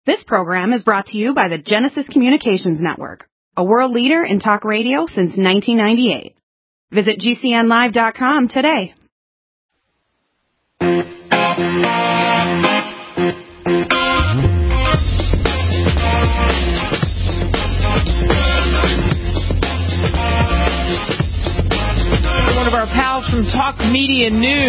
This program is brought to you by the Genesis Communications Network, a world leader in talk radio since 1998. Visit GCNlive.com today. One of our pals from Talk Media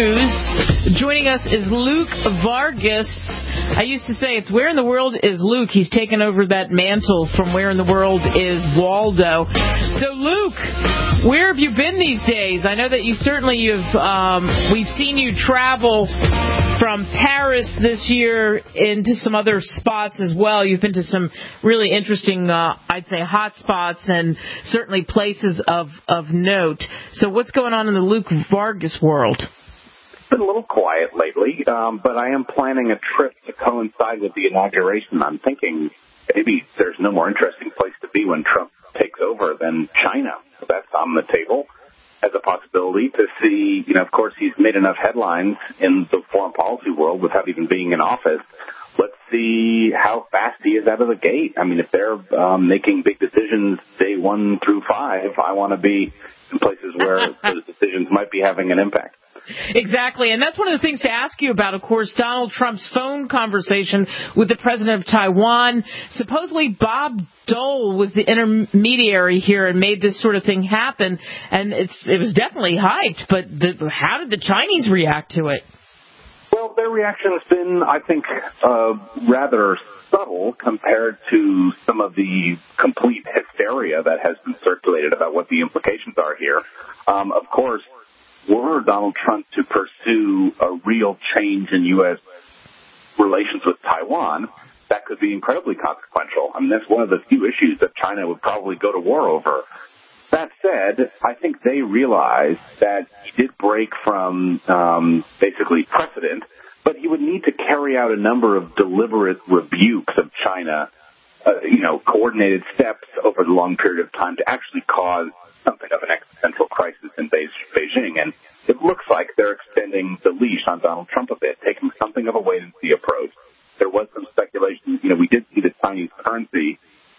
News. Joining us is Luke Vargas. I used to say it's Where in the World is Luke? He's taken over that mantle from Where in the World is Waldo. So, Luke, where have you been these days? I know that you certainly we've seen you travel from Paris this year into some other spots as well. You've been to some really interesting, I'd say, hot spots and certainly places of note. So what's going on in the Luke Vargas world? It's been a little quiet lately, but I am planning a trip to coincide with the inauguration. I'm thinking maybe there's no more interesting place to be when Trump takes over than China. So that's on the table as a possibility to see. Of course, he's made enough headlines in the foreign policy world without even being in office. Let's see how fast he is out of the gate. I mean, if they're making big decisions day 1 through 5, I want to be in places where those decisions might be having an impact. Exactly, and that's one of the things to ask you about, of course, Donald Trump's phone conversation with the president of Taiwan. Supposedly Bob Dole was the intermediary here and made this sort of thing happen, and it was definitely hyped, but how did the Chinese react to it? Well, their reaction has been, I think, rather subtle compared to some of the complete hysteria that has been circulated about what the implications are here. Of course, were Donald Trump to pursue a real change in U.S. relations with Taiwan, that could be incredibly consequential. I mean, that's one of the few issues that China would probably go to war over. That said, I think they realized that he did break from basically precedent, but he would need to carry out a number of deliberate rebukes of China, coordinated steps over the long period of time to actually cause something of an existential crisis in Beijing. And it looks like they're extending the leash on Donald Trump a bit, taking something of a wait-and-see approach. There was some speculation. We did see the Chinese currency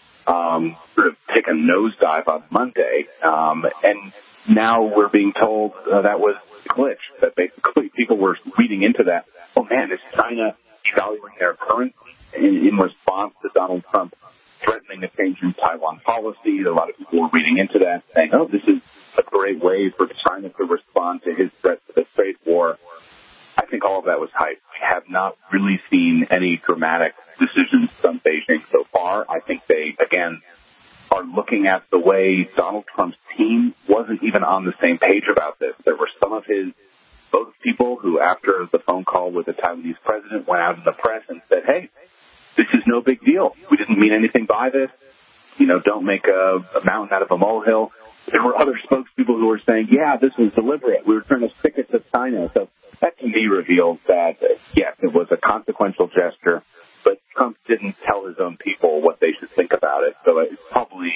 sort of take a nosedive on Monday, and now we're being told that was a glitch, that basically people were reading into that. Oh, man, is China devaluing their currency in response to Donald Trump threatening a change in Taiwan policy? A lot of people were reading into that, saying, oh, this is a great way for China to respond to his threat to the trade war. I think all of that was hype. We have not really seen any dramatic decisions from Beijing so far. I think they, again, are looking at the way Donald Trump's team wasn't even on the same page about this. There were some of his spokespeople who, after the phone call with the Taiwanese president, went out in the press and said, hey, this is no big deal. We didn't mean anything by this. Don't make a mountain out of a molehill. There were other spokespeople who were saying, yeah, this was deliberate. We were trying to stick it to China. So that to me reveals that, yes, it was a consequential gesture, but Trump didn't tell his own people what they should think about it. So it's probably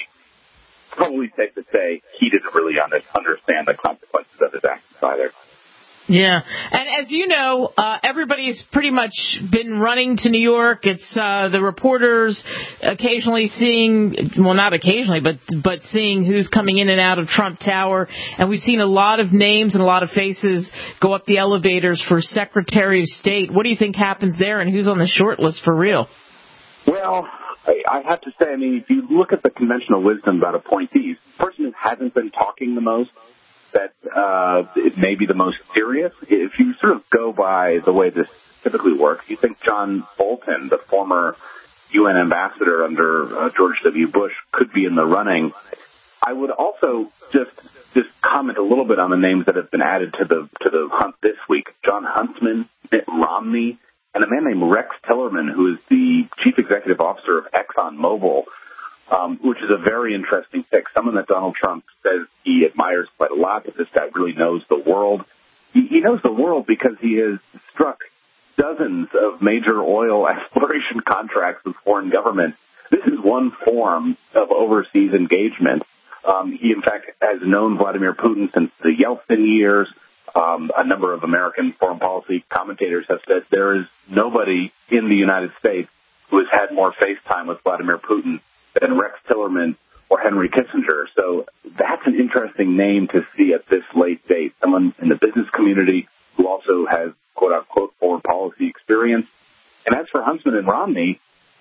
safe to say he didn't really understand the consequences of his actions either. Yeah. And as you know, everybody's pretty much been running to New York. It's the reporters occasionally seeing, well, not occasionally, but seeing who's coming in and out of Trump Tower. And we've seen a lot of names and a lot of faces go up the elevators for Secretary of State. What do you think happens there, and who's on the short list for real? Well, I have to say, if you look at the conventional wisdom about appointees, the person who hasn't been talking the most, that it may be the most serious. If you sort of go by the way this typically works, you think John Bolton, the former UN ambassador under George W. Bush, could be in the running. I would also just comment a little bit on the names that have been added to the hunt this week. John Huntsman, Mitt Romney, and a man named Rex Tillerman, who is the chief executive officer of ExxonMobil, which is a very interesting pick. Someone that Donald Trump says he admires quite a lot, but this guy really knows the world. He knows the world because he has struck dozens of major oil exploration contracts with foreign governments. This is one form of overseas engagement. He, in fact, has known Vladimir Putin since the Yeltsin years. A number of American foreign policy commentators have said there is nobody in the United States who has had more FaceTime with Vladimir Putin than Rex Tillerson or Henry Kissinger. So that's an interesting name to see at this late date. Someone in the business community who also has, quote-unquote, foreign policy experience. And as for Huntsman and Romney,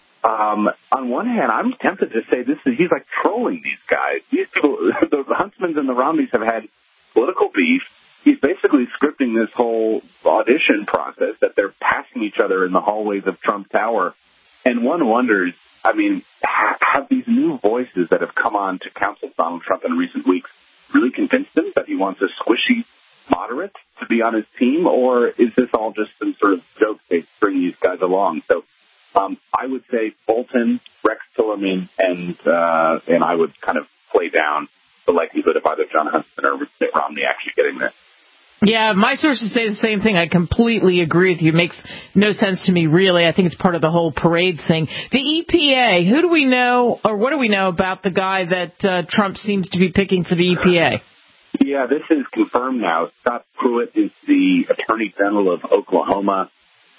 on one hand, I'm tempted to say he's like trolling these guys. These people, the Huntsmans and the Romneys have had political beef. He's basically scripting this whole audition process that they're passing each other in the hallways of Trump Tower. And one wonders, I mean, have these new voices that have come on to counsel Donald Trump in recent weeks really convinced him that he wants a squishy moderate to be on his team, or is this all just some sort of joke to bring these guys along? So I would say Bolton, Rex Tillerson, and I would kind of play down the likelihood of either John Huntsman or Mitt Romney actually getting there. Yeah, my sources say the same thing. I completely agree with you. It makes no sense to me, really. I think it's part of the whole parade thing. The EPA, who do we know, or what do we know about the guy that Trump seems to be picking for the EPA? Yeah, this is confirmed now. Scott Pruitt is the Attorney General of Oklahoma.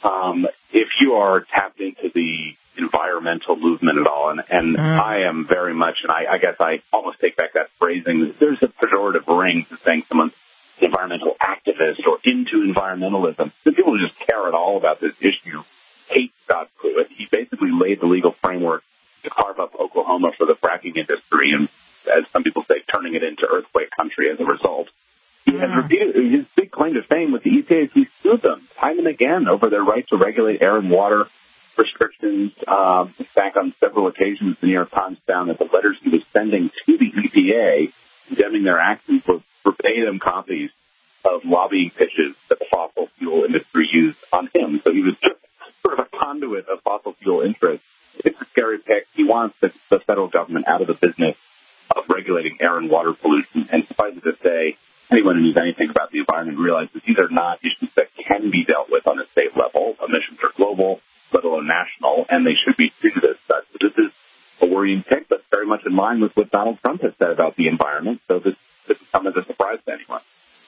If you are tapped into the environmental movement at all, and I am very much, and I guess I almost take back that phrasing, there's a pejorative ring to saying someone's an environmental activist or into environmentalism. The people who just care at all about this issue hate Scott Pruitt. He basically laid the legal framework to carve up Oklahoma for the fracking industry, and as some people say, turning it into earthquake country as a result. He has repeated his big claim to fame with the EPA is he sued them time and again over their right to regulate air and water restrictions. In fact, on several occasions, the New York Times found that the letters he was sending to the EPA condemning their actions were verbatim copies of lobbying pitches that the fossil fuel industry used on him. So he was just sort of a conduit of fossil fuel interests. It's a scary pick. He wants the federal government out of the business of regulating air and water pollution. And suffice it to say, anyone who knows anything about the environment realizes these are not issues that can be dealt with on a state level. Emissions are global, let alone national, and they should be treated as such. So this is a worrying pick, but very much in line with what Donald Trump has said about the environment. So this has come as a surprise to anyone.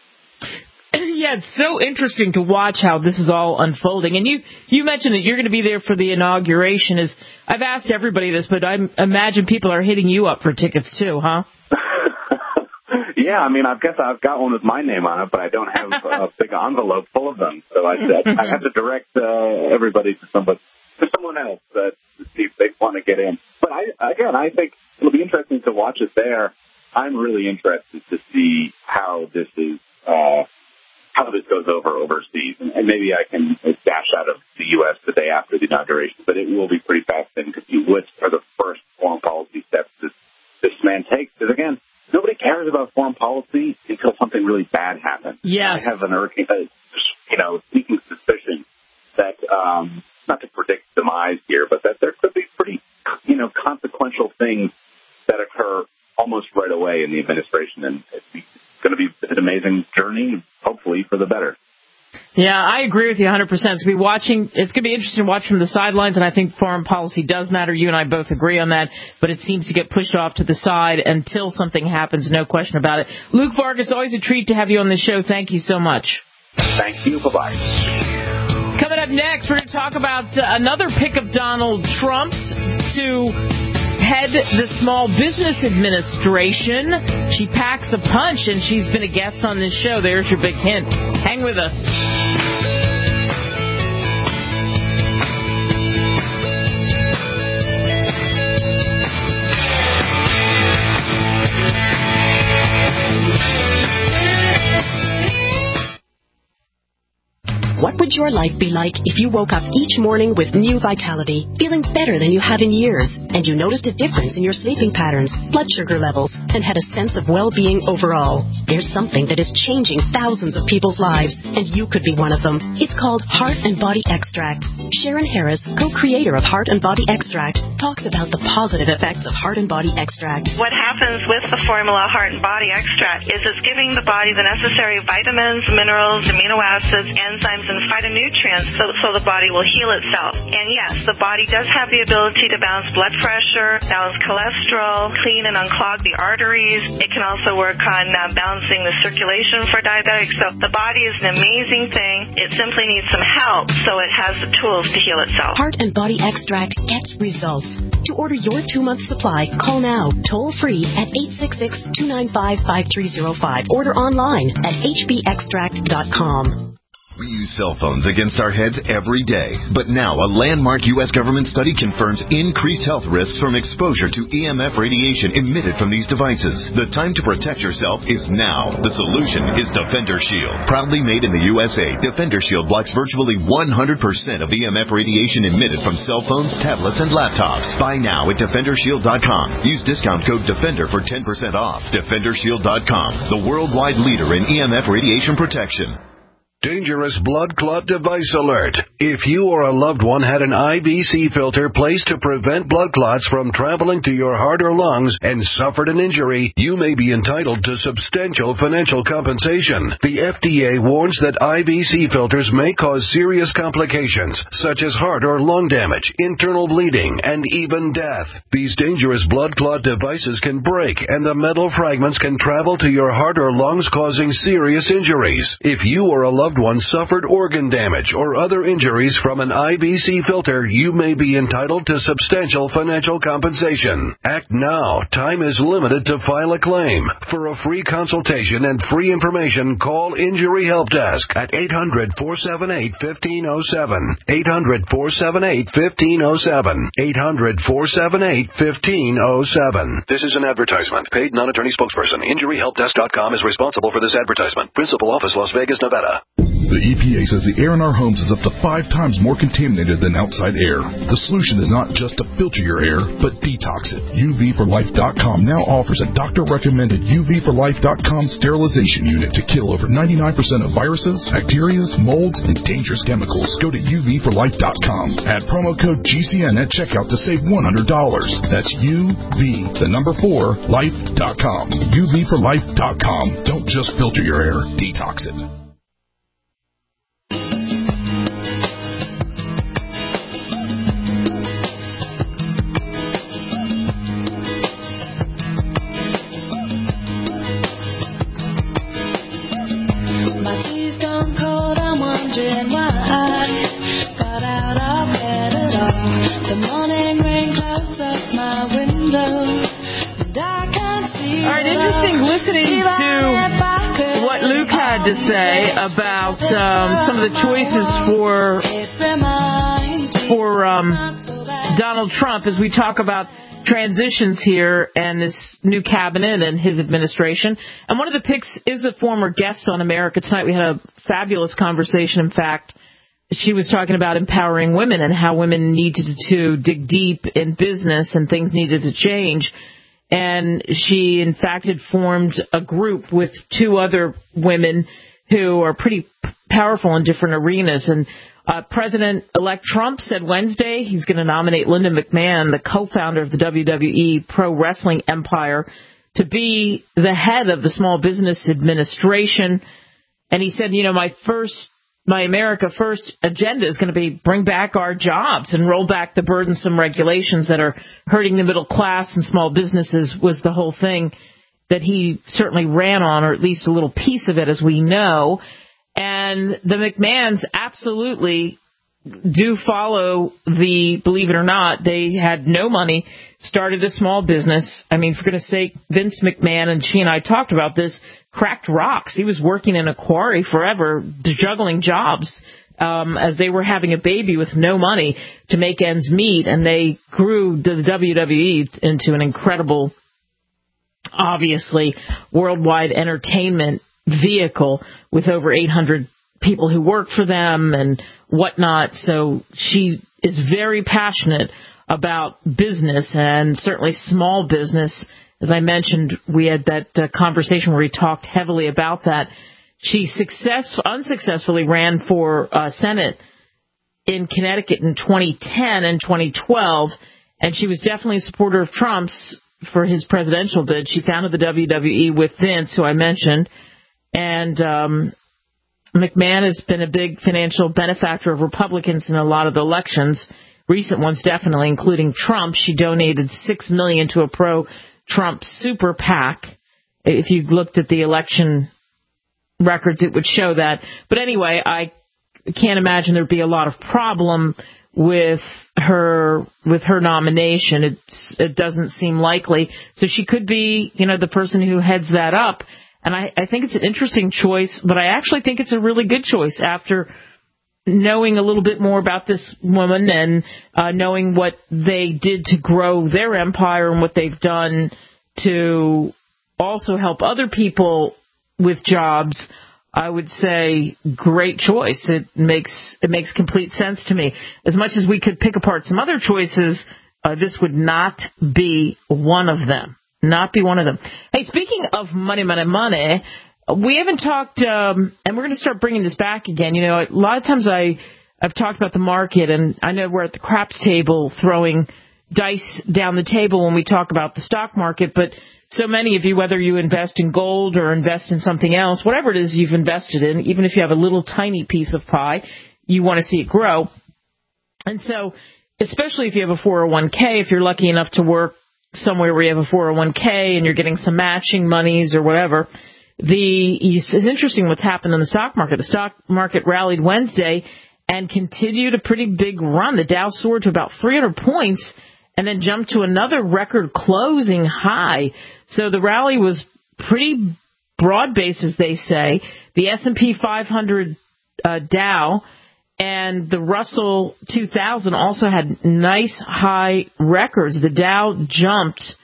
Yeah, it's so interesting to watch how this is all unfolding. And you mentioned that you're going to be there for the inauguration. I've asked everybody this, but I imagine people are hitting you up for tickets too, huh? Yeah, I mean, I guess I've got one with my name on it, but I don't have a big envelope full of them. So I have to direct everybody to someone else to see if they want to get in. But I think it'll be interesting to watch it there. I'm really interested to see how this goes over overseas, and maybe I can dash out of the U.S. the day after the inauguration. But it will be pretty fascinating to see what are the first foreign policy steps this man takes. Because again, nobody cares about foreign policy until something really bad happens. Yes. I have an sneaking suspicion that, not to predict demise here, but that there could be pretty, consequential things that occur almost right away in the administration. And it's going to be an amazing journey, hopefully for the better. Yeah, I agree with you 100%. It's going to be interesting to watch from the sidelines, and I think foreign policy does matter. You and I both agree on that, but it seems to get pushed off to the side until something happens, no question about it. Luke Vargas, always a treat to have you on the show. Thank you so much. Thank you. Bye-bye. Coming up next, we're going to talk about another pick of Donald Trump's to head the Small Business Administration. She packs a punch, and she's been a guest on this show. There's your big hint. Hang with us. What would your life be like if you woke up each morning with new vitality, feeling better than you have in years, and you noticed a difference in your sleeping patterns, blood sugar levels, and had a sense of well-being overall? There's something that is changing thousands of people's lives, and you could be one of them. It's called Heart and Body Extract. Sharon Harris, co-creator of Heart and Body Extract, talks about the positive effects of Heart and Body Extract. What happens with the formula Heart and Body Extract is it's giving the body the necessary vitamins, minerals, amino acids, enzymes, and phytonutrients so the body will heal itself. And yes, the body does have the ability to balance blood pressure, balance cholesterol, clean and unclog the arteries. It can also work on balancing the circulation for diabetics. So the body is an amazing thing. It simply needs some help. So it has the tools minerals to heal itself. Heart and Body Extract gets results. To order your 2-month supply, call now, toll free at 866-295-5305. Order online at hbextract.com. We use cell phones against our heads every day. But now a landmark U.S. government study confirms increased health risks from exposure to EMF radiation emitted from these devices. The time to protect yourself is now. The solution is Defender Shield. Proudly made in the USA, Defender Shield blocks virtually 100% of EMF radiation emitted from cell phones, tablets, and laptops. Buy now at DefenderShield.com. Use discount code DEFENDER for 10% off. DefenderShield.com, the worldwide leader in EMF radiation protection. Dangerous blood clot device alert. If you or a loved one had an IVC filter placed to prevent blood clots from traveling to your heart or lungs and suffered an injury, you may be entitled to substantial financial compensation. The FDA warns that IVC filters may cause serious complications, such as heart or lung damage, internal bleeding, and even death. These dangerous blood clot devices can break, and the metal fragments can travel to your heart or lungs, causing serious injuries. If you or a loved one suffered organ damage or other injuries from an IVC filter, you may be entitled to substantial financial compensation. Act now. Time is limited to file a claim. For a free consultation and free information, call Injury Help Desk at 800-478-1507. 800-478-1507. 800-478-1507. This is an advertisement. Paid non-attorney spokesperson. InjuryHelpDesk.com is responsible for this advertisement. Principal office, Las Vegas, Nevada. The EPA says the air in our homes is up to 5 times more contaminated than outside air. The solution is not just to filter your air, but detox it. UVforlife.com now offers a doctor-recommended UVforlife.com sterilization unit to kill over 99% of viruses, bacteria, molds, and dangerous chemicals. Go to UVforlife.com. Add promo code GCN at checkout to save $100. That's UV4life.com. UVforlife.com. Don't just filter your air, detox it. To say about some of the choices for Donald Trump as we talk about transitions here and this new cabinet and his administration. And one of the picks is a former guest on America Tonight. We had a fabulous conversation. In fact, she was talking about empowering women and how women needed to dig deep in business and things needed to change. And she, in fact, had formed a group with 2 other women who are pretty powerful in different arenas. And President-elect Trump said Wednesday he's going to nominate Linda McMahon, the co-founder of the WWE Pro Wrestling Empire, to be the head of the Small Business Administration. And he said, my America First agenda is going to be bring back our jobs and roll back the burdensome regulations that are hurting the middle class and small businesses was the whole thing that he certainly ran on, or at least a little piece of it, as we know. And the McMahons absolutely do follow believe it or not, they had no money, started a small business. I mean, for goodness sake, Vince McMahon, and she and I talked about this, cracked rocks. He was working in a quarry forever, juggling jobs as they were having a baby with no money to make ends meet. And they grew the WWE into an incredible, obviously, worldwide entertainment vehicle with over 800 people who work for them and whatnot. So she is very passionate about business and certainly small business. As I mentioned, we had that conversation where we talked heavily about that. She unsuccessfully ran for Senate in Connecticut in 2010 and 2012, and she was definitely a supporter of Trump's for his presidential bid. She founded the WWE with Vince, who I mentioned, and McMahon has been a big financial benefactor of Republicans in a lot of the elections, recent ones definitely, including Trump. She donated $6 million to a pro-Trump super PAC. If you looked at the election records, it would show that. But anyway, I can't imagine there'd be a lot of problem with her nomination. It doesn't seem likely. So she could be, the person who heads that up. And I think it's an interesting choice, but I actually think it's a really good choice after knowing a little bit more about this woman and knowing what they did to grow their empire and what they've done to also help other people with jobs. I would say great choice. It makes complete sense to me. As much as we could pick apart some other choices, this would not be one of them. Not be one of them. Hey, speaking of money, we haven't talked, and we're going to start bringing this back again. A lot of times I've talked about the market, and I know we're at the craps table throwing dice down the table when we talk about the stock market, but so many of you, whether you invest in gold or invest in something else, whatever it is you've invested in, even if you have a little tiny piece of pie, you want to see it grow. And so, especially if you have a 401k, if you're lucky enough to work somewhere where you have a 401k and you're getting some matching monies or whatever, it's interesting what's happened in the stock market. The stock market rallied Wednesday and continued a pretty big run. The Dow soared to about 300 points and then jumped to another record closing high. So the rally was pretty broad-based, as they say. The S&P 500 Dow and the Russell 2000 also had nice high records. The Dow jumped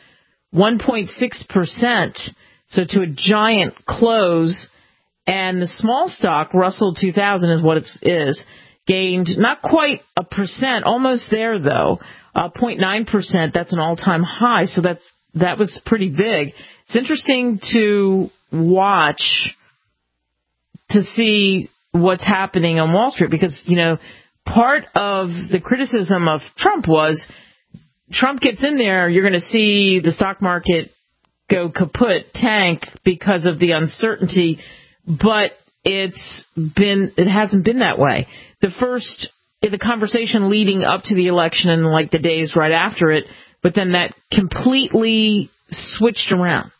1.6%, so to a giant close. And the small stock, Russell 2000 is what it is, gained not quite 1%, almost there though, 0.9%. That's an all-time high, so that was pretty big. It's interesting to watch to see what's happening on Wall Street because, part of the criticism of Trump was Trump gets in there, you're going to see the stock market go kaput, tank because of the uncertainty, but it hasn't been that way. The conversation leading up to the election and like the days right after it, but then that completely switched around.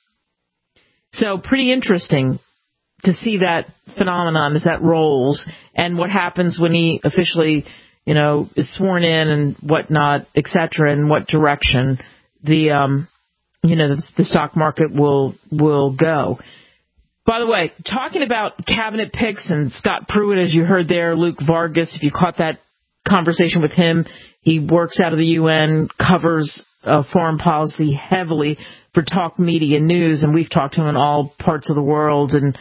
So pretty interesting to see that phenomenon as that rolls and what happens when he officially, is sworn in and whatnot, et cetera, and what direction the stock market will go. By the way, talking about cabinet picks and Scott Pruitt, as you heard there, Luke Vargas, if you caught that conversation with him, he works out of the UN, covers foreign policy heavily for Talk Media News, and we've talked to him in all parts of the world, and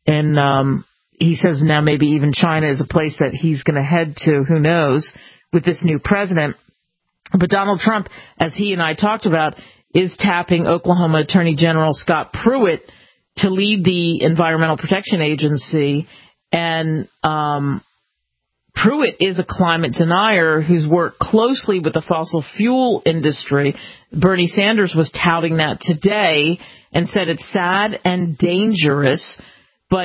he says now maybe even China is a place that he's going to head to, who knows, with this new president. But Donald Trump, as he and I talked about, is tapping Oklahoma Attorney General Scott Pruitt to lead the Environmental Protection Agency, and Pruitt is a climate denier who's worked closely with the fossil fuel industry. Bernie Sanders was touting that today and said it's sad and dangerous, but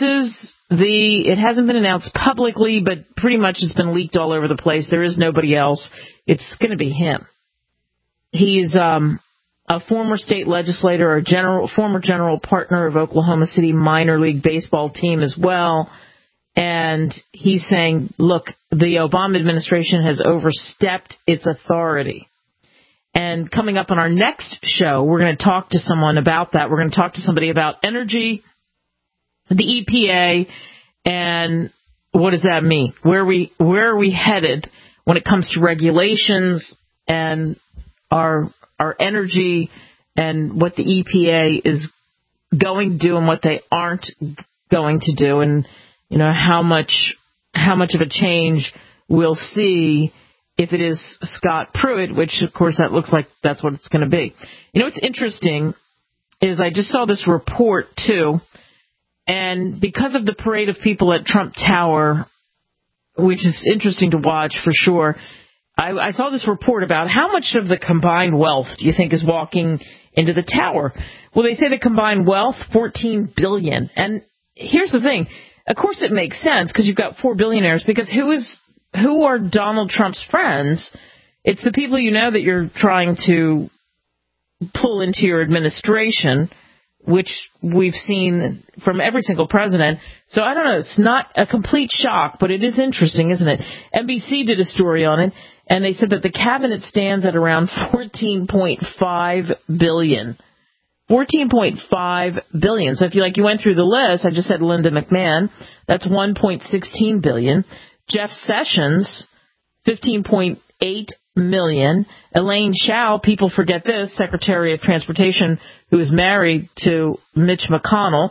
it hasn't been announced publicly, but pretty much it's been leaked all over the place. There is nobody else. It's going to be him. He's a former state legislator, former general partner of Oklahoma City minor league baseball team as well. And he's saying, look, the Obama administration has overstepped its authority. And coming up on our next show, we're going to talk to someone about that. We're going to talk to somebody about energy, the EPA, and what does that mean? Where are we headed when it comes to regulations and our energy and what the EPA is going to do and what they aren't going to do, and how much of a change we'll see if it is Scott Pruitt, which of course that looks like that's what it's going to be. What's interesting is I just saw this report too, and because of the parade of people at Trump Tower, which is interesting to watch for sure, I saw this report about how much of the combined wealth do you think is walking into the tower? Well, they say the combined wealth, $14 billion. And here's the thing. Of course it makes sense because you've got 4 billionaires, because who are Donald Trump's friends? It's the people that you're trying to pull into your administration, which we've seen from every single president. So I don't know. It's not a complete shock, but it is interesting, isn't it? NBC did a story on it, and they said that the cabinet stands at around $14.5 billion. $14.5 billion. So if you went through the list, I just said Linda McMahon, that's $1.16 billion. Jeff Sessions, $15.8 million. Elaine Chao, people forget this, Secretary of Transportation, who is married to Mitch McConnell,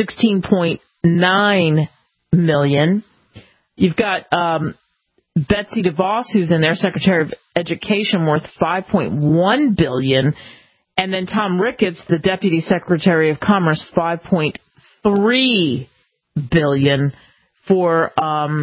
$16.9 million. You've got Betsy DeVos, who's in there, Secretary of Education, worth $5.1 billion. And then Tom Ricketts, the Deputy Secretary of Commerce, $5.3 billion for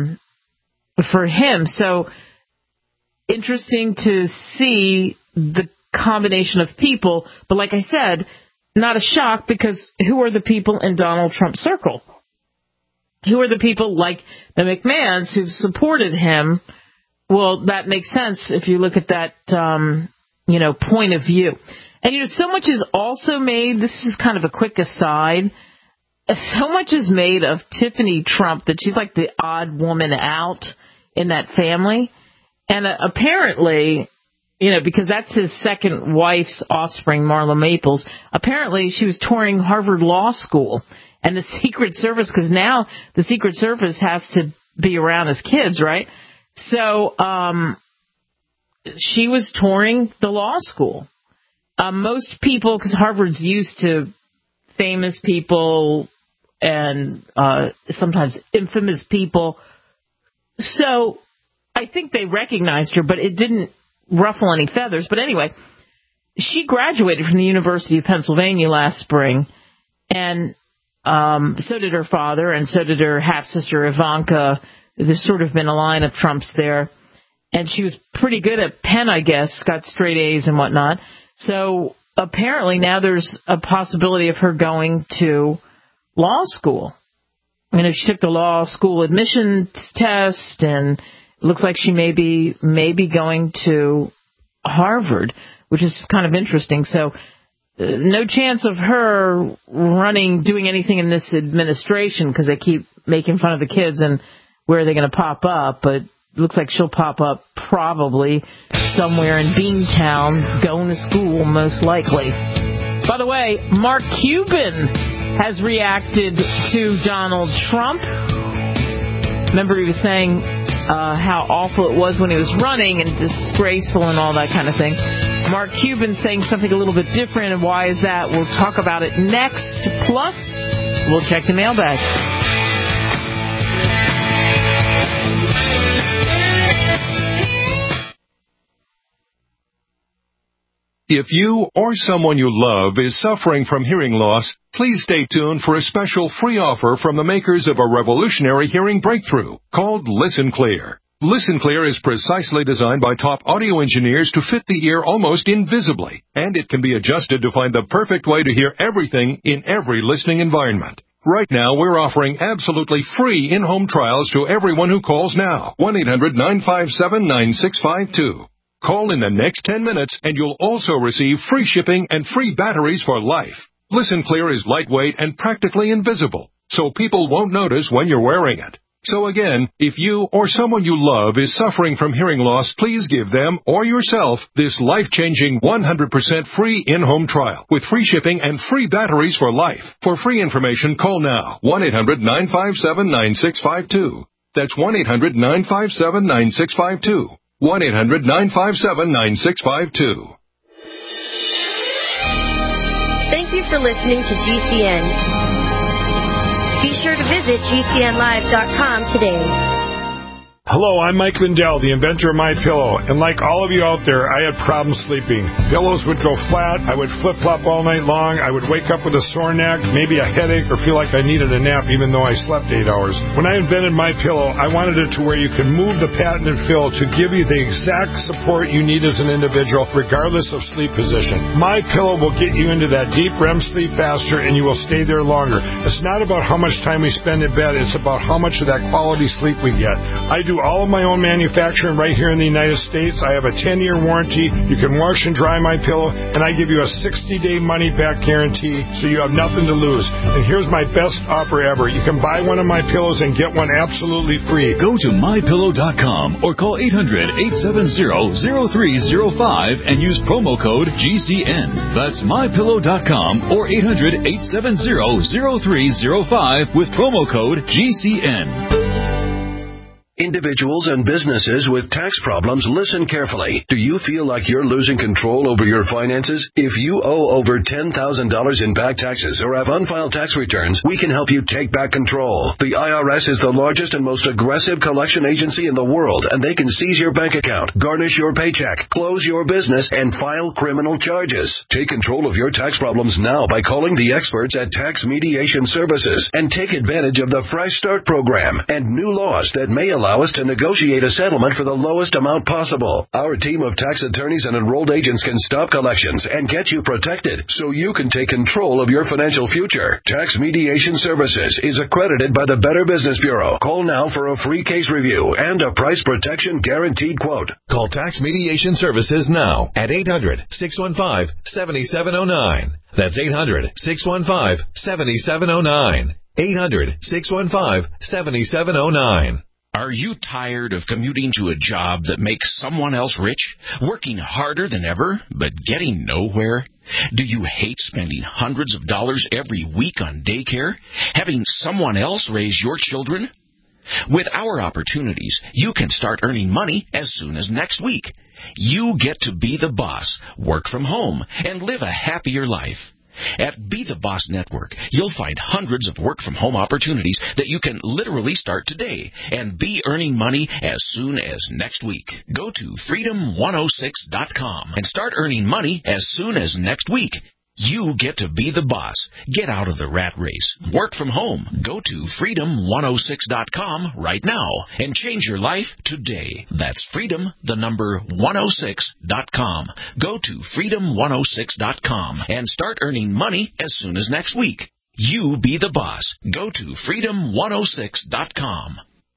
him. So interesting to see the combination of people. But like I said, not a shock, because who are the people in Donald Trump's circle? Who are the people like the McMahons who've supported him? Well, that makes sense if you look at that, point of view. And, so much is also made, this is kind of a quick aside, so much is made of Tiffany Trump that she's like the odd woman out in that family. And apparently, because that's his second wife's offspring, Marla Maples, apparently she was touring Harvard Law School. And the Secret Service, because now the Secret Service has to be around his kids, right? So she was touring the law school. Most people, because Harvard's used to famous people and sometimes infamous people. So I think they recognized her, but it didn't ruffle any feathers. But anyway, she graduated from the University of Pennsylvania last spring, and so did her father, and so did her half-sister Ivanka. There's sort of been a line of Trumps there. And she was pretty good at Penn, I guess, got straight A's and whatnot. So apparently now there's a possibility of her going to law school. She took the law school admissions test, and it looks like she may be going to Harvard, which is kind of interesting. So no chance of her doing anything in this administration, because they keep making fun of the kids and where are they going to pop up. But it looks like she'll pop up probably somewhere in Beantown, going to school most likely. By the way, Mark Cuban has reacted to Donald Trump. Remember, he was saying how awful it was when he was running and disgraceful and all that kind of thing. Mark Cuban saying something a little bit different, and why is that? We'll talk about it next. Plus, we'll check the mailbag. If you or someone you love is suffering from hearing loss, please stay tuned for a special free offer from the makers of a revolutionary hearing breakthrough called Listen Clear. Listen Clear is precisely designed by top audio engineers to fit the ear almost invisibly, and it can be adjusted to find the perfect way to hear everything in every listening environment. Right now, we're offering absolutely free in-home trials to everyone who calls now. 1-800-957-9652. Call in the next 10 minutes, and you'll also receive free shipping and free batteries for life. Listen Clear is lightweight and practically invisible, so people won't notice when you're wearing it. So again, if you or someone you love is suffering from hearing loss, please give them or yourself this life-changing 100% free in-home trial with free shipping and free batteries for life. For free information, call now. 1-800-957-9652. That's 1-800-957-9652. 1-800-957-9652. Thank you for listening to GCN. Be sure to visit GCNlive.com today. Hello, I'm Mike Lindell, the inventor of MyPillow, and like all of you out there, I had problems sleeping. Pillows would go flat, I would flip-flop all night long, I would wake up with a sore neck, maybe a headache, or feel like I needed a nap even though I slept 8 hours. When I invented MyPillow, I wanted it to where you can move the patented fill to give you the exact support you need as an individual, regardless of sleep position. MyPillow will get you into that deep REM sleep faster, and you will stay there longer. It's not about how much time we spend in bed, it's about how much of that quality sleep we get. I do do all of my own manufacturing right here in the United States. I have a 10-year warranty. You can wash and dry my pillow, and I give you a 60-day money-back guarantee, so you have nothing to lose. And here's my best offer ever. You can buy one of my pillows and get one absolutely free. Go to mypillow.com or call 800-870-0305 and use promo code GCN. That's mypillow.com or 800-870-0305 with promo code GCN. Individuals and businesses with tax problems, listen carefully. Do you feel like you're losing control over your finances? If you owe over $10,000 in back taxes or have unfiled tax returns, we can help you take back control. The IRS is the largest and most aggressive collection agency in the world, and they can seize your bank account, garnish your paycheck, close your business, and file criminal charges. Take control of your tax problems now by calling the experts at Tax Mediation Services and take advantage of the Fresh Start program and new laws that may allow us to negotiate a settlement for the lowest amount possible. Our team of tax attorneys and enrolled agents can stop collections and get you protected so you can take control of your financial future. Tax Mediation Services is accredited by the Better Business Bureau. Call now for a free case review and a price protection guaranteed quote. Call Tax Mediation Services now at 800-615-7709. That's 800-615-7709. 800-615-7709. Are you tired of commuting to a job that makes someone else rich, working harder than ever, but getting nowhere? Do you hate spending hundreds of dollars every week on daycare, having someone else raise your children? With our opportunities, you can start earning money as soon as next week. You get to be the boss, work from home, and live a happier life. At Be the Boss Network, you'll find hundreds of work-from-home opportunities that you can literally start today and be earning money as soon as next week. Go to freedom106.com and start earning money as soon as next week. You get to be the boss. Get out of the rat race. Work from home. Go to freedom106.com right now and change your life today. That's freedom106.com. Go to freedom106.com and start earning money as soon as next week. You be the boss. Go to freedom106.com.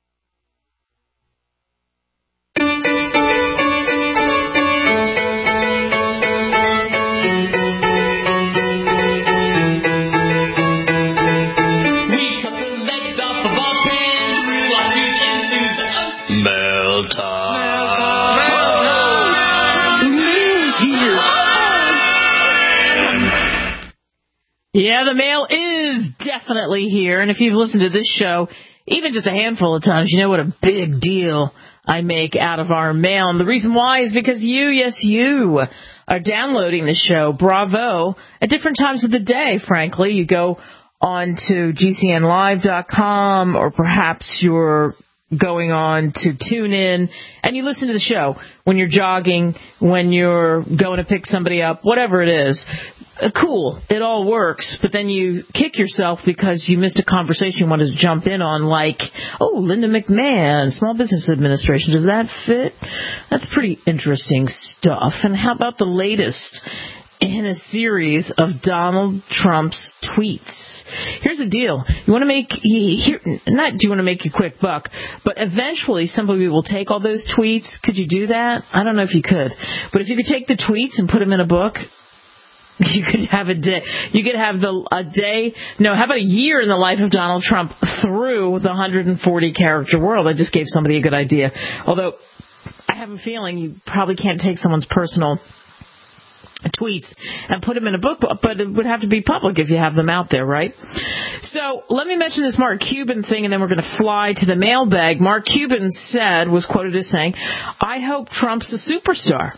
Yeah, the mail is definitely here. And if you've listened to this show, even just a handful of times, you know what a big deal I make out of our mail. And the reason why is because you, yes, you, are downloading the show. Bravo. At different times of the day, frankly. You go on to GCNlive.com, or perhaps you're going on to TuneIn, and you listen to the show when you're jogging, when you're going to pick somebody up, whatever it is. Cool, it all works, but then you kick yourself because you missed a conversation you wanted to jump in on, like, oh, Linda McMahon, Small Business Administration, does that fit? That's pretty interesting stuff. And how about the latest in a series of Donald Trump's tweets? Here's the deal. You want to make, not do you want to make a quick buck, but eventually somebody will take all those tweets. Could you do that? I don't know if you could. But if you could take the tweets and put them in a book, you could have a day. You could have a day. No, how about a year in the life of Donald Trump through the 140-character world? I just gave somebody a good idea. Although I have a feeling you probably can't take someone's personal tweets and put them in a book, but it would have to be public if you have them out there, right? So let me mention this Mark Cuban thing, and then we're going to fly to the mailbag. Mark Cuban was quoted as saying, "I hope Trump's a superstar."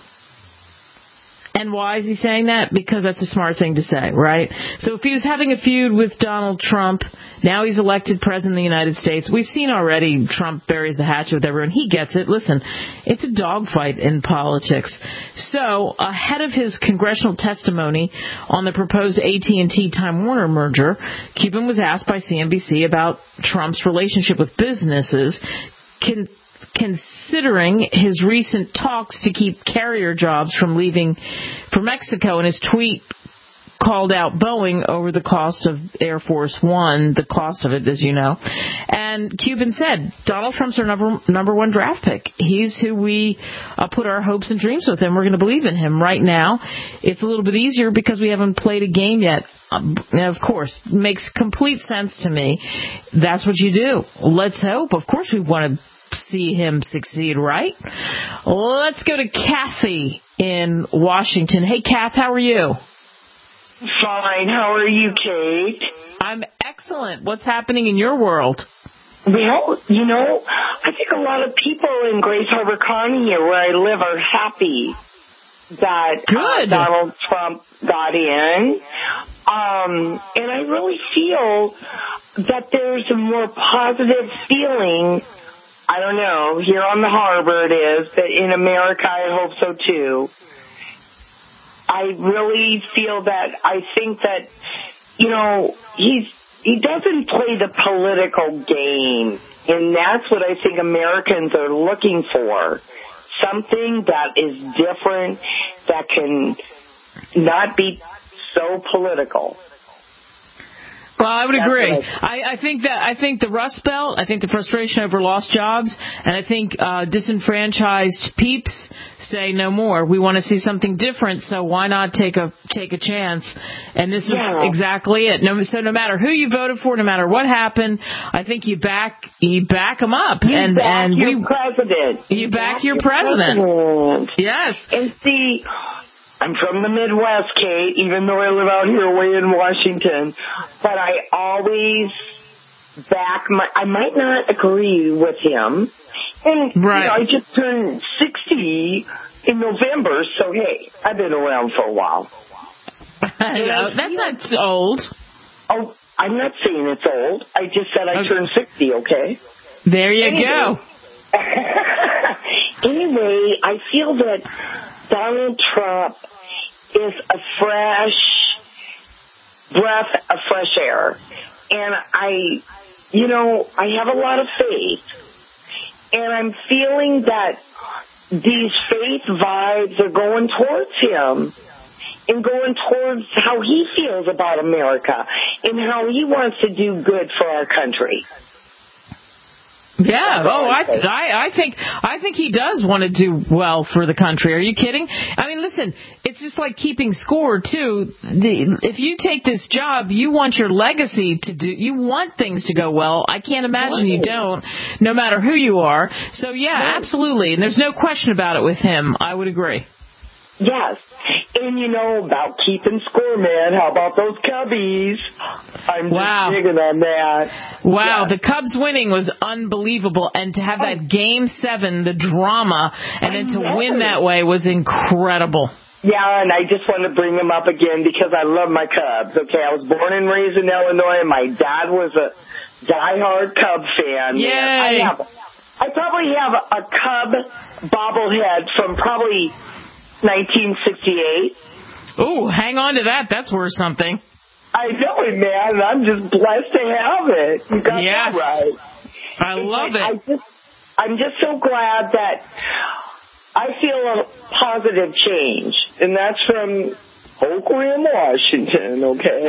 And why is he saying that? Because that's a smart thing to say, right? So if he was having a feud with Donald Trump, now he's elected president of the United States. We've seen already Trump buries the hatchet with everyone. He gets it. Listen, it's a dogfight in politics. So ahead of his congressional testimony on the proposed AT&T Time Warner merger, Cuban was asked by CNBC about Trump's relationship with businesses, considering his recent talks to keep carrier jobs from leaving for Mexico. In his tweet, called out Boeing over the cost of Air Force One, the cost of it, as you know. And Cuban said, Donald Trump's our number one draft pick. He's who we put our hopes and dreams with, and we're going to believe in him. Right now, it's a little bit easier because we haven't played a game yet. Of course, makes complete sense to me. That's what you do. Let's hope. Of course, we want to see him succeed, right? Let's go to Kathy in Washington. Hey, Kath, how are you? Fine. How are you, Kate? I'm excellent. What's happening in your world? Well, I think a lot of people in Grace Harbor County, where I live, are happy that Donald Trump got in. And I really feel that there's a more positive feeling, I don't know, here on the harbor it is, but in America I hope so too. I really feel that, I think that, he doesn't play the political game, and that's what I think Americans are looking for. Something that is different, that can not be so political. Well, I would agree. I think the Rust Belt, I think the frustration over lost jobs, and I think disenfranchised peeps say no more. We want to see something different, so why not take a chance? And this is exactly it. So no matter who you voted for, no matter what happened, I think you back them up. You back your president. Yes. And see, I'm from the Midwest, Kate, even though I live out here way in Washington. But I always I might not agree with him. And I just turned 60 in November, so hey, I've been around for a while. That's not old. Oh, I'm not saying it's old. I just said I turned 60, okay? There you go. Anyway, I feel that Donald Trump is a fresh breath of fresh air. And I have a lot of faith. And I'm feeling that these faith vibes are going towards him and going towards how he feels about America and how he wants to do good for our country. Yeah. I think he does want to do well for the country. Are you kidding? I mean, listen, it's just like keeping score too. If you take this job, you want your legacy you want things to go well. I can't imagine you don't, no matter who you are. So yeah, absolutely. And there's no question about it with him. I would agree. Yes. And about keeping score, man. How about those Cubbies? I'm just digging on that. Wow, the Cubs winning was unbelievable. And to have that Game 7, the drama, and then to win that way was incredible. Yeah, and I just want to bring them up again because I love my Cubs. Okay, I was born and raised in Illinois. My dad was a diehard Cub fan. Yay! I probably have a Cub bobblehead from probably 1968. Ooh, hang on to that. That's worth something. I know it, man. I'm just blessed to have it. You got that right. I love it. I'm just so glad that I feel a positive change, and that's from Oakland, Washington, okay?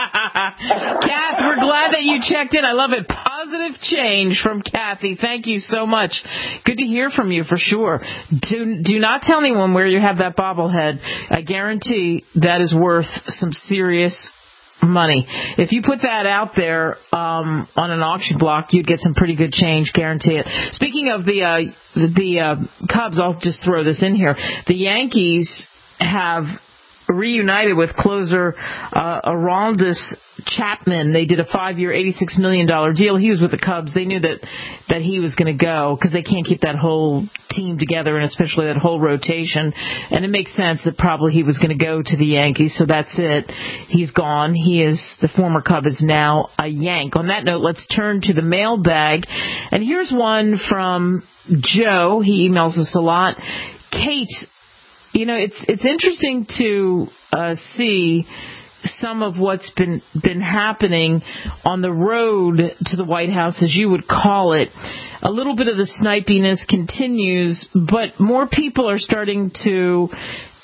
Kath, we're glad that you checked in. I love it. Positive change from Kathy. Thank you so much. Good to hear from you for sure. Do not tell anyone where you have that bobblehead. I guarantee that is worth some serious money. If you put that out there on an auction block, you'd get some pretty good change, guarantee it. Speaking of the Cubs, I'll just throw this in here. The Yankees have reunited with closer Aroldis Chapman. They did a 5-year, $86 million deal. He was with the Cubs. They knew that he was going to go because they can't keep that whole team together, and especially that whole rotation. And it makes sense that probably he was going to go to the Yankees, so that's it. He's gone. The former Cub is now a Yank. On that note, let's turn to the mailbag. And here's one from Joe. He emails us a lot. Kate, it's interesting to see some of what's been happening on the road to the White House, as you would call it. A little bit of the snipiness continues, but more people are starting to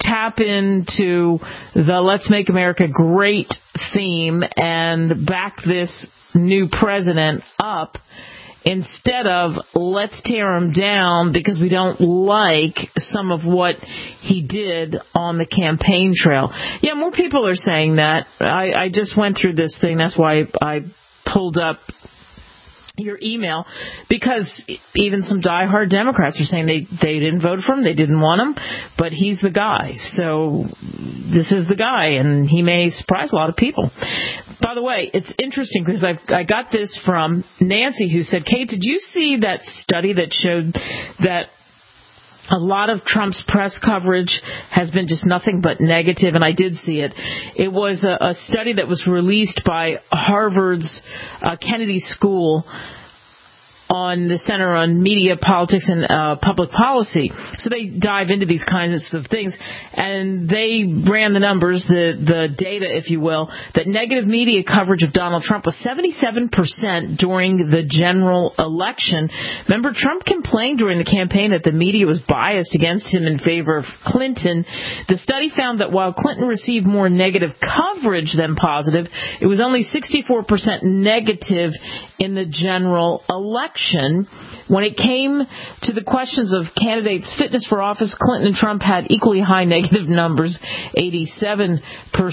tap into the Let's Make America Great theme and back this new president up instead of let's tear him down because we don't like some of what he did on the campaign trail. Yeah, more people are saying that. I just went through this thing. That's why I pulled up your email, because even some diehard Democrats are saying they didn't vote for him, they didn't want him, but he's the guy. So this is the guy, and he may surprise a lot of people. By the way, it's interesting because I got this from Nancy, who said, Kate, did you see that study that showed that a lot of Trump's press coverage has been just nothing but negative? And I did see it. It was a study that was released by Harvard's Kennedy School on the Center on Media, Politics, and Public Policy. So they dive into these kinds of things, and they ran the numbers, the data, if you will, that negative media coverage of Donald Trump was 77% during the general election. Remember, Trump complained during the campaign that the media was biased against him in favor of Clinton. The study found that while Clinton received more negative coverage than positive, it was only 64% negative in the general election. When it came to the questions of candidates' fitness for office, Clinton and Trump had equally high negative numbers, 87%.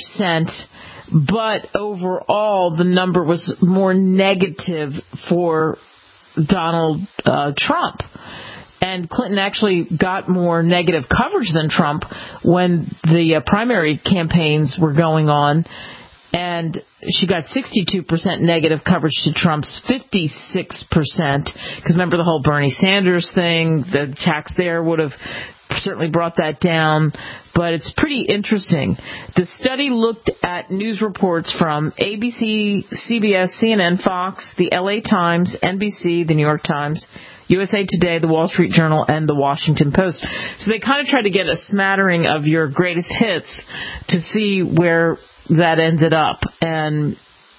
But overall, the number was more negative for Donald Trump. And Clinton actually got more negative coverage than Trump when the primary campaigns were going on. And she got 62% negative coverage to Trump's 56%. Because remember the whole Bernie Sanders thing, the attacks there would have certainly brought that down. But it's pretty interesting. The study looked at news reports from ABC, CBS, CNN, Fox, the LA Times, NBC, the New York Times, USA Today, the Wall Street Journal, and the Washington Post. So they kind of tried to get a smattering of your greatest hits to see where that ended up, and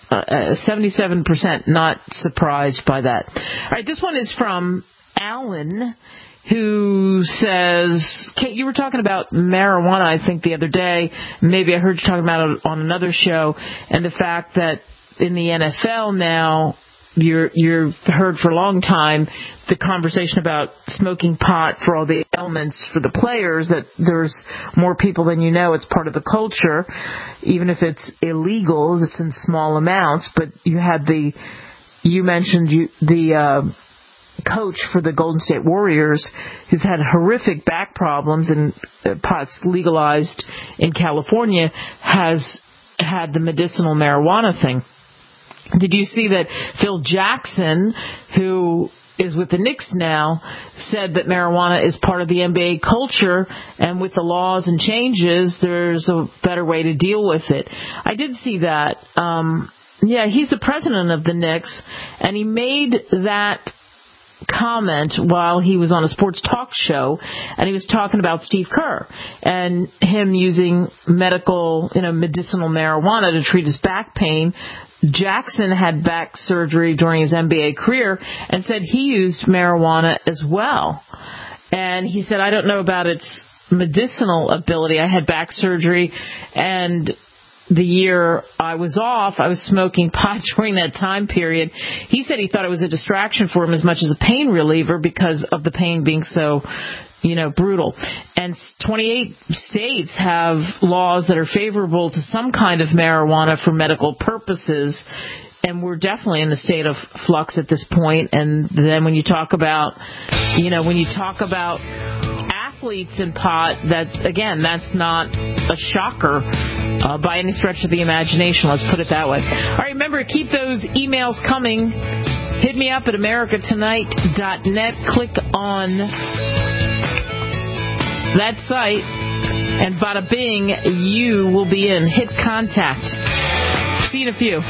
77% not surprised by that. All right, this one is from Alan, who says, Kate, you were talking about marijuana, I think, the other day. Maybe I heard you talking about it on another show, and the fact that in the NFL now, you've heard for a long time the conversation about smoking pot for all the ailments for the players, that there's more people than you know. It's part of the culture, even if it's illegal, it's in small amounts. But you mentioned the coach for the Golden State Warriors, who's had horrific back problems, and pot's legalized in California, has had the medicinal marijuana thing. Did you see that Phil Jackson, who is with the Knicks now, said that marijuana is part of the NBA culture, and with the laws and changes, there's a better way to deal with it? I did see that. Yeah, he's the president of the Knicks, and he made that comment while he was on a sports talk show, and he was talking about Steve Kerr and him using medicinal marijuana to treat his back pain. Jackson had back surgery during his NBA career and said he used marijuana as well. And he said, I don't know about its medicinal ability. I had back surgery, and the year I was off, I was smoking pot during that time period. He said he thought it was a distraction for him as much as a pain reliever because of the pain being so brutal. And 28 states have laws that are favorable to some kind of marijuana for medical purposes, and we're definitely in the state of flux at this point. And then when you talk about, athletes in pot, that's not a shocker by any stretch of the imagination. Let's put it that way. All right, remember, keep those emails coming. Hit me up at americatonight.net. Click on that site, and bada bing, you will be in. Hit contact. See you in a few.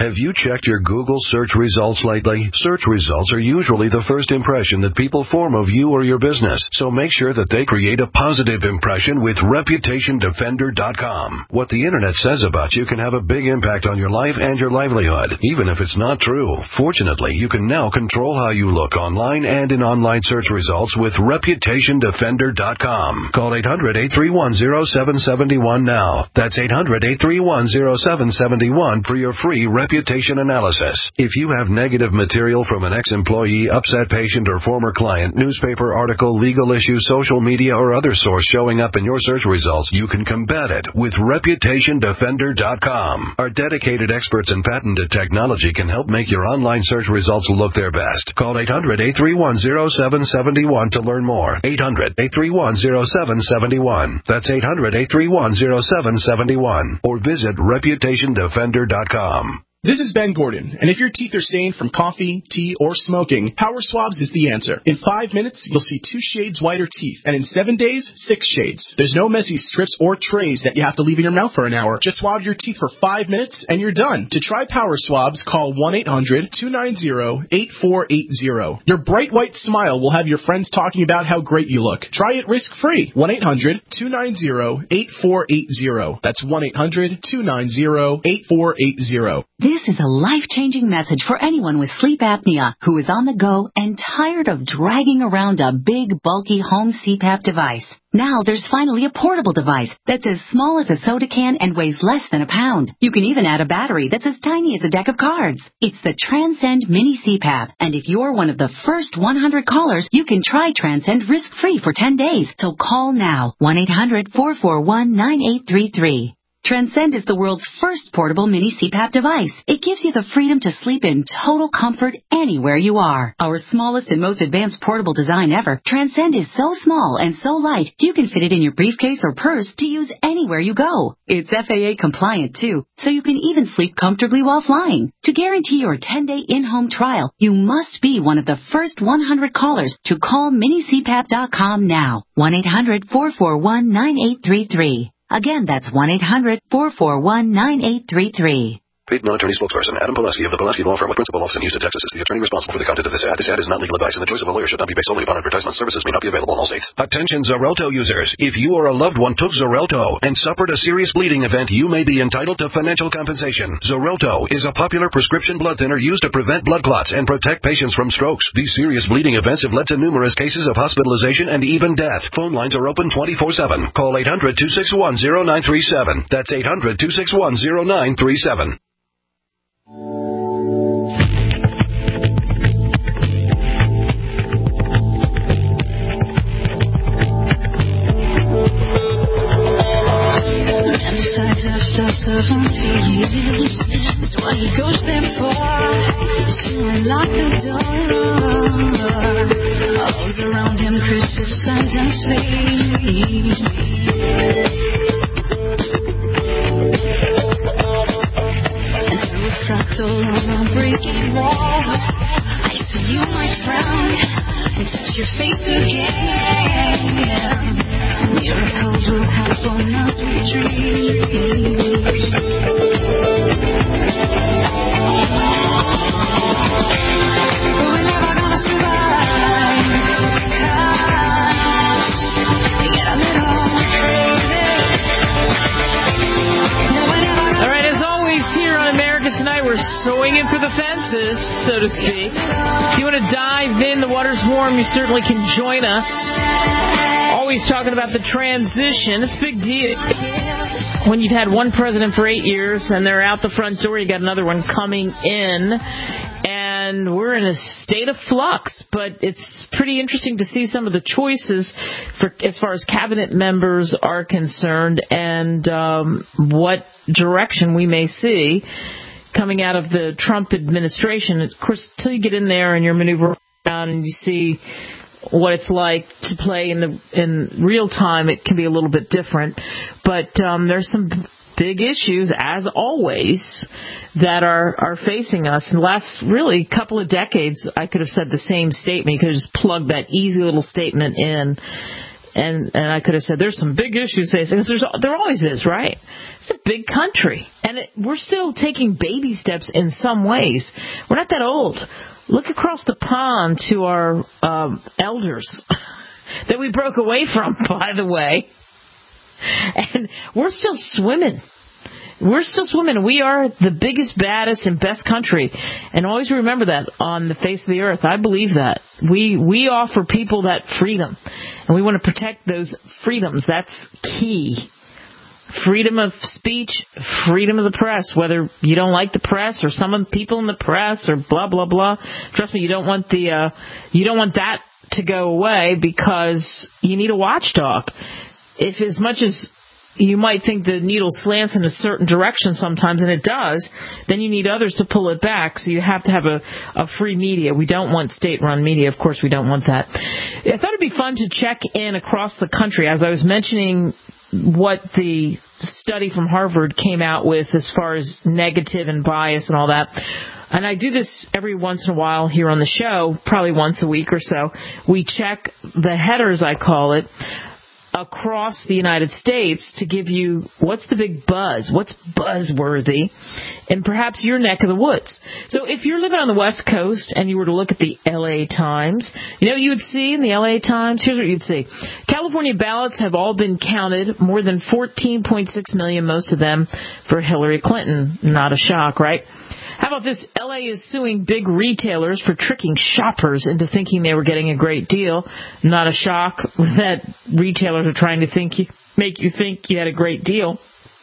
Have you checked your Google search results lately? Search results are usually the first impression that people form of you or your business, so make sure that they create a positive impression with ReputationDefender.com. What the Internet says about you can have a big impact on your life and your livelihood, even if it's not true. Fortunately, you can now control how you look online and in online search results with ReputationDefender.com. Call 800-831-0771 now. That's 800-831-0771 for your free reputation analysis. If you have negative material from an ex-employee, upset patient, or former client, newspaper article, legal issue, social media, or other source showing up in your search results, you can combat it with ReputationDefender.com. Our dedicated experts in patented technology can help make your online search results look their best. Call 800-831-0771 to learn more. 800-831-0771. That's 800-831-0771. Or visit ReputationDefender.com. This is Ben Gordon, and if your teeth are stained from coffee, tea, or smoking, Power Swabs is the answer. In 5 minutes, you'll see 2 shades whiter teeth, and in 7 days, 6 shades. There's no messy strips or trays that you have to leave in your mouth for an hour. Just swab your teeth for 5 minutes, and you're done. To try Power Swabs, call 1-800-290-8480. Your bright white smile will have your friends talking about how great you look. Try it risk-free. 1-800-290-8480. That's 1-800-290-8480. This is a life-changing message for anyone with sleep apnea who is on the go and tired of dragging around a big, bulky home CPAP device. Now there's finally a portable device that's as small as a soda can and weighs less than a pound. You can even add a battery that's as tiny as a deck of cards. It's the Transcend Mini CPAP, and if you're one of the first 100 callers, you can try Transcend risk-free for 10 days. So call now, 1-800-441-9833. Transcend is the world's first portable mini CPAP device. It gives you the freedom to sleep in total comfort anywhere you are. Our smallest and most advanced portable design ever, Transcend is so small and so light, you can fit it in your briefcase or purse to use anywhere you go. It's FAA compliant too, so you can even sleep comfortably while flying. To guarantee your 10-day in-home trial, you must be one of the first 100 callers to call minicpap.com now. 1-800-441-9833. Again, that's 1-800-441-9833. Paid non-attorney spokesperson Adam Pileski of the Pileski Law Firm with principal office in Houston, Texas is the attorney responsible for the content of this ad. This ad is not legal advice, and the choice of a lawyer should not be based solely upon advertisement. Services may not be available in all states. Attention Xarelto users. If you or a loved one took Xarelto and suffered a serious bleeding event, you may be entitled to financial compensation. Xarelto is a popular prescription blood thinner used to prevent blood clots and protect patients from strokes. These serious bleeding events have led to numerous cases of hospitalization and even death. Phone lines are open 24/7. Call 800-261-0937. That's 800-261-0937. Decides after 70 years, that's what he goes there for, is to unlock the door. All those around him criticize and say, and through a fractal on a breaking wall, I see you, my friend, and touch your face again. Miracles will happen as we dream. We're never gonna survive, 'cause we get a little crazy. All right, as always, here on America Tonight, we're swinging for the fences, so to speak. If you want to dive in, the water's warm, you certainly can join us. Always talking about the transition. It's a big deal. When you've had one president for 8 years and they're out the front door, you got another one coming in. And we're in a state of flux, but it's pretty interesting to see some of the choices for as far as cabinet members are concerned and what direction we may see coming out of the Trump administration. Of course, until you get in there and you're maneuvering around and you see what it's like to play in real time, it can be a little bit different. But there's some big issues, as always, that are facing us. In the last, really, couple of decades, I could have said the same statement. You could have just plugged that easy little statement in. And I could have said, there's some big issues facing us. There always is, right? It's a big country. And we're still taking baby steps in some ways. We're not that old. Look across the pond to our elders that we broke away from, by the way. And we're still swimming. We're still swimming. We are the biggest, baddest, and best country. And always remember that on the face of the earth. I believe that. We offer people that freedom. And we want to protect those freedoms. That's key. Freedom of speech, freedom of the press, whether you don't like the press or some of the people in the press or blah, blah, blah. Trust me, you don't want that to go away because you need a watchdog. If as much as you might think the needle slants in a certain direction sometimes, and it does, then you need others to pull it back. So you have to have a free media. We don't want state-run media. Of course, we don't want that. I thought it'd be fun to check in across the country. As I was mentioning what the study from Harvard came out with as far as negative and bias and all that. And I do this every once in a while here on the show, probably once a week or so. We check the headers, I call it, across the United States to give you what's the big buzz, what's buzzworthy, and perhaps your neck of the woods. So if you're living on the West Coast and you were to look at the LA Times, you know what you would see in the LA Times? Here's what you'd see. California ballots have all been counted, more than 14.6 million, most of them for Hillary Clinton. Not a shock, right? How about this? LA is suing big retailers for tricking shoppers into thinking they were getting a great deal. Not a shock that retailers are trying to make you think you had a great deal.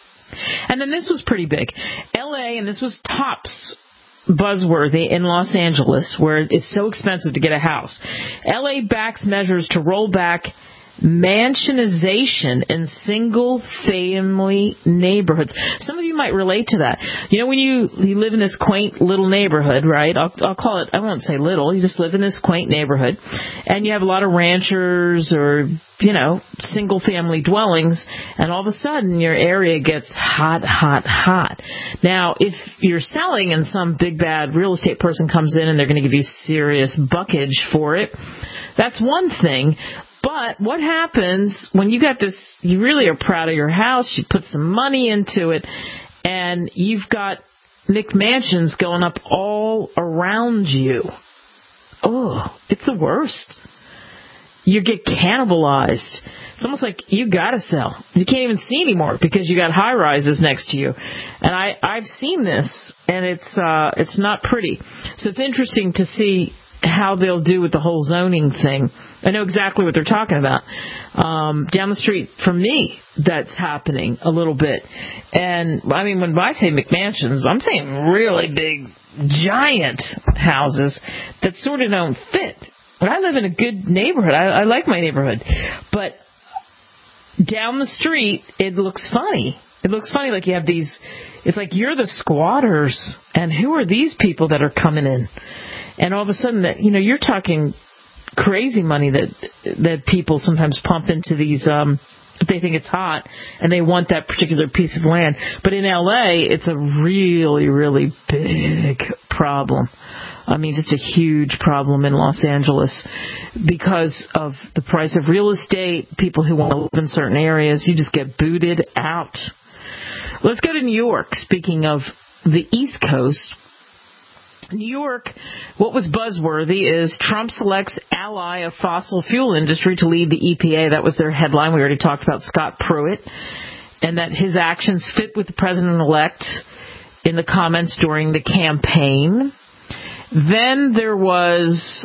And then this was pretty big. LA, and this was tops buzzworthy in Los Angeles, where it's so expensive to get a house. LA backs measures to roll back mansionization in single-family neighborhoods. Some of you might relate to that. You know, when you live in this quaint little neighborhood, right? I'll call it, I won't say little, you just live in this quaint neighborhood, and you have a lot of ranchers or, you know, single-family dwellings, and all of a sudden your area gets hot, hot, hot. Now, if you're selling and some big bad real estate person comes in and they're going to give you serious buckage for it, that's one thing. But what happens when you got this, you really are proud of your house, you put some money into it, and you've got McMansions going up all around you? Oh, it's the worst. You get cannibalized. It's almost like you got to sell. You can't even see anymore because you got high rises next to you. And I've seen this, and it's not pretty. So it's interesting to see how they'll do with the whole zoning thing. I know exactly what they're talking about. Down the street from me, that's happening a little bit. And, I mean, when I say McMansions, I'm saying really big, giant houses that sort of don't fit. But I live in a good neighborhood. I like my neighborhood. But down the street, it looks funny. It looks funny, like you have these, it's like you're the squatters, and who are these people that are coming in? And all of a sudden, that, you know, you're talking crazy money that people sometimes pump into these, they think it's hot, and they want that particular piece of land. But in L.A., it's a really, really big problem. I mean, just a huge problem in Los Angeles because of the price of real estate, people who want to live in certain areas. You just get booted out. Let's go to New York. Speaking of the East Coast, New York, what was buzzworthy is Trump selects ally of fossil fuel industry to lead the EPA. That was their headline. We already talked about Scott Pruitt, and that his actions fit with the president-elect in the comments during the campaign. Then there was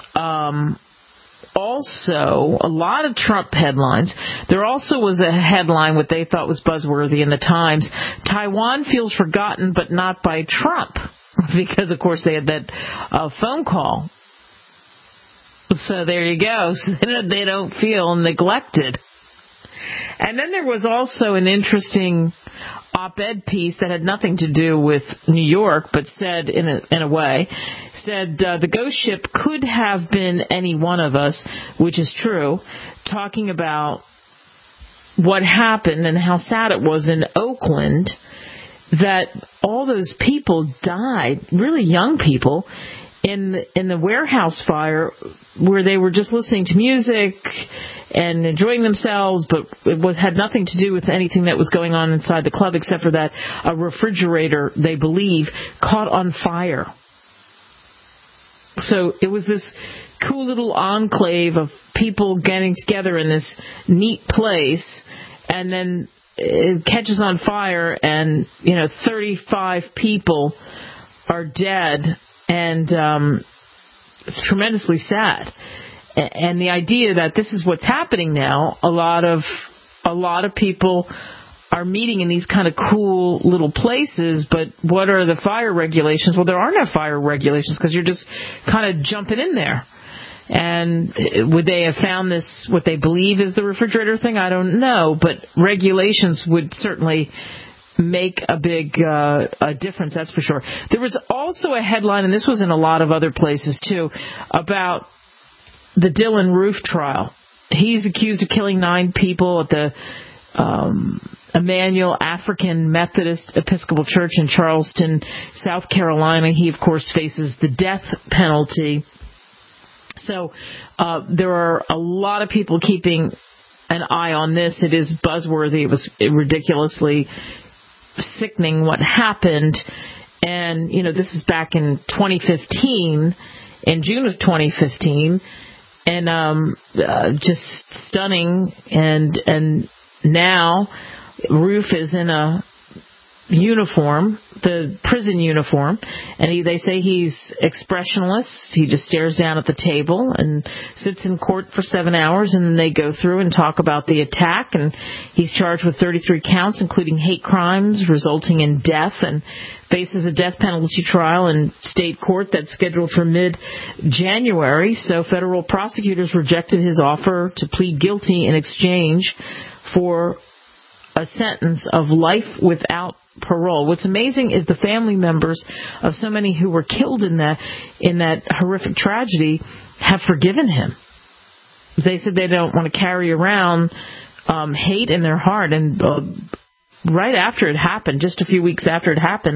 also a lot of Trump headlines. There also was a headline what they thought was buzzworthy in the Times. Taiwan feels forgotten, but not by Trump. Because, of course, they had that phone call. So there you go. So they don't feel neglected. And then there was also an interesting op-ed piece that had nothing to do with New York, but said, in a way, the ghost ship could have been any one of us, which is true, talking about what happened and how sad it was in Oakland, that all those people died, really young people, in the warehouse fire, where they were just listening to music and enjoying themselves, but it had nothing to do with anything that was going on inside the club, except for that a refrigerator, they believe, caught on fire. So it was this cool little enclave of people getting together in this neat place, and then it catches on fire, and 35 people are dead, and it's tremendously sad. And the idea that this is what's happening now, a lot of people are meeting in these kind of cool little places, but what are the fire regulations? Well, there are no fire regulations because you're just kind of jumping in there. And would they have found this, what they believe is the refrigerator thing? I don't know, but regulations would certainly make a big a difference, that's for sure. There was also a headline, and this was in a lot of other places too, about the Dylann Roof trial. He's accused of killing 9 people at the Emmanuel African Methodist Episcopal Church in Charleston, South Carolina. He, of course, faces the death penalty. So there are a lot of people keeping an eye on this. It is buzzworthy. It was ridiculously sickening what happened. And, this is back in 2015, in June of 2015. And just stunning. And now Roof is in a uniform, the prison uniform, and they say he's expressionless. He just stares down at the table and sits in court for 7 hours, and then they go through and talk about the attack, and he's charged with 33 counts, including hate crimes resulting in death, and faces a death penalty trial in state court that's scheduled for mid-January. So federal prosecutors rejected his offer to plead guilty in exchange for a sentence of life without parole. What's amazing is the family members of so many who were killed in that horrific tragedy have forgiven him. They said they don't want to carry around hate in their heart. And right after it happened, just a few weeks after it happened,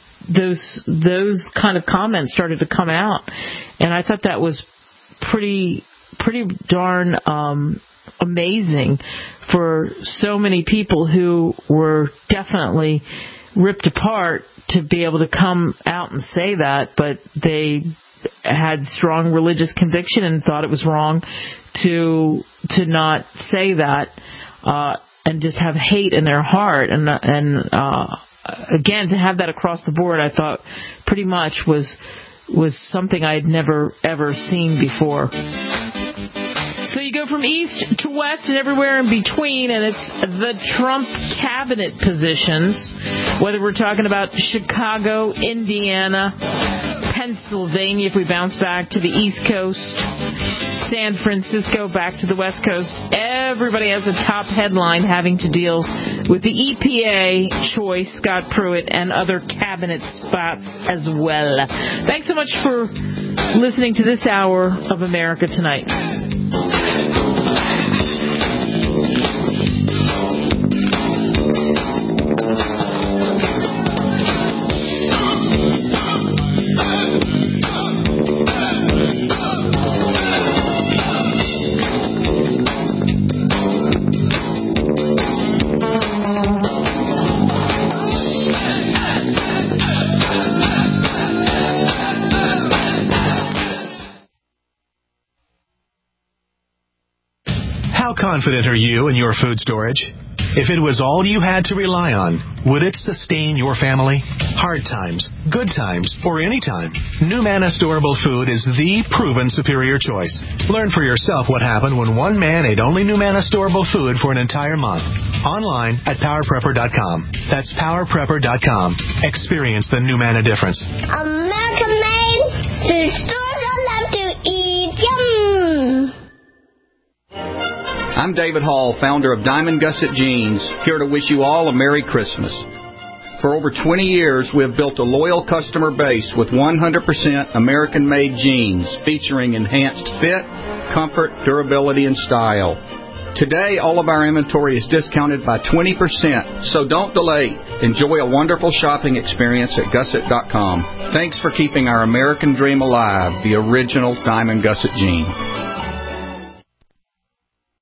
those kind of comments started to come out, and I thought that was pretty darn amazing for so many people who were definitely ripped apart to be able to come out and say that, but they had strong religious conviction and thought it was wrong to not say that, and just have hate in their heart. And again, to have that across the board, I thought pretty much was something I had never ever seen before. So you go from east to west and everywhere in between, and it's the Trump cabinet positions, whether we're talking about Chicago, Indiana, Pennsylvania, if we bounce back to the East Coast, San Francisco, back to the West Coast. Everybody has a top headline having to deal with the EPA choice, Scott Pruitt, and other cabinet spots as well. Thanks so much for listening to this hour of America Tonight. How confident are you in your food storage? If it was all you had to rely on, would it sustain your family? Hard times, good times, or any time, NuManna Storable Food is the proven superior choice. Learn for yourself what happened when one man ate only NuManna Storable Food for an entire month. Online at PowerPrepper.com. That's PowerPrepper.com. Experience the NuManna difference. American made food stores I love to eat. Yum! I'm David Hall, founder of Diamond Gusset Jeans, here to wish you all a Merry Christmas. For over 20 years, we have built a loyal customer base with 100% American-made jeans featuring enhanced fit, comfort, durability, and style. Today, all of our inventory is discounted by 20%, so don't delay. Enjoy a wonderful shopping experience at Gusset.com. Thanks for keeping our American dream alive, the original Diamond Gusset Jean.